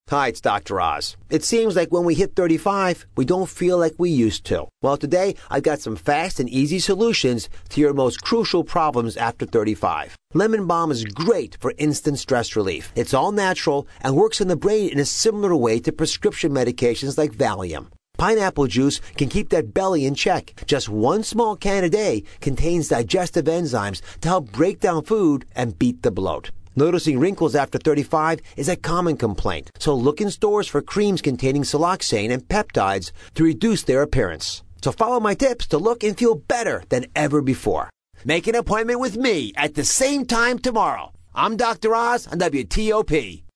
Hi, it's Dr. Oz. It seems like when we hit 35, we don't feel like we used to. Well, today I've got some fast and easy solutions to your most crucial problems after 35. Lemon Balm is great for instant stress relief. It's all natural and works in the brain in a similar way to prescription medications like Valium. Pineapple juice can keep that belly in check. Just one small can a day contains digestive enzymes to help break down food and beat the bloat. Noticing wrinkles after 35 is a common complaint, so look in stores for creams containing siloxane and peptides to reduce their appearance. So follow my tips to look and feel better than ever before. Make an appointment with me at the same time tomorrow. I'm Dr. Oz on WTOP.